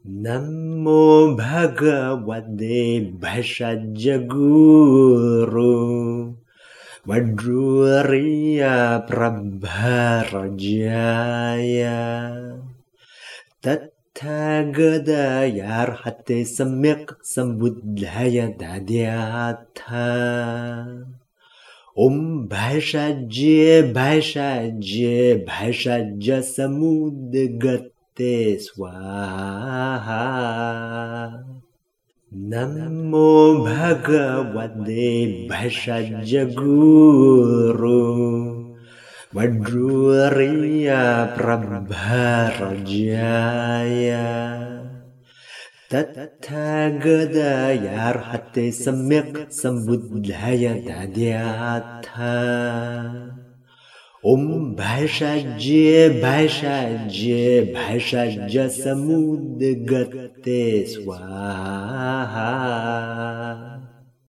Namo Bhagavate Bhashajaguru Vajruriya Prabharajaya Tathagata Arhate Samyak Sambuddhaya Dadyatha Bhashajya Bhashajya Bhashajya Samudgate Swaha Namo Bhagavate Bhashajaguru Vajruriya Prabharajaya Tathagata Arhate Samyak Sambuddhaya Dadyatha Bhashajya Bhashajya Bhashajya Samudgate Swaha